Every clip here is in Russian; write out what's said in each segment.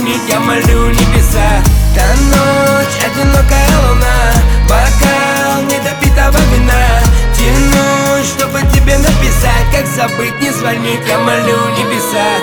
звонит, я молю небеса. Та ночь, одинокая луна, бокал недопитого вина. Тяну, чтобы тебе написать, как забыть, не звонить, я молю небеса.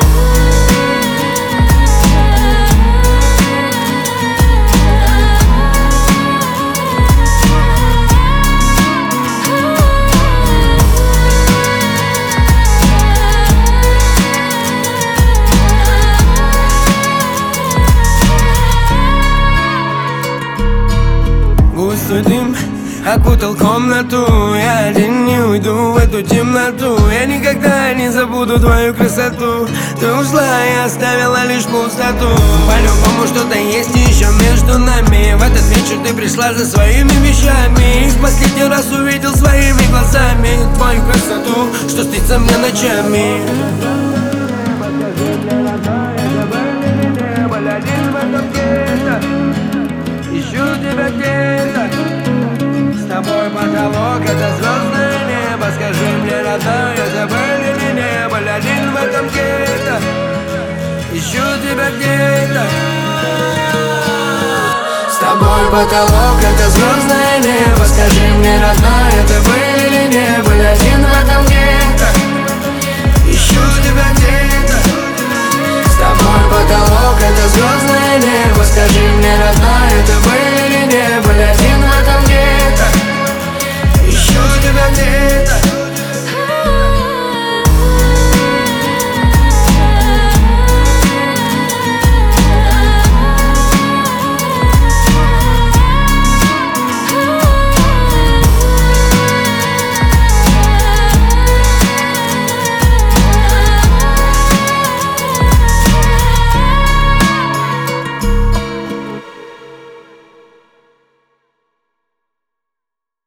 Густой дым окутал комнату, я один не уйду в эту темноту. Я никогда не забуду твою красоту. Ты ушла и оставила лишь пустоту. По-любому что-то есть еще между нами. В этот вечер ты пришла за своими вещами. В последний раз увидел своими глазами твою красоту, что снится мне ночами. Ищу тебя где-то, с тобой потолок, это звездное небо. Скажи мне, родная, забыли ли не были один в этом гетто. Ищу тебя где-то, с тобой потолок, это звездное небо. Скажи мне, родная, ты были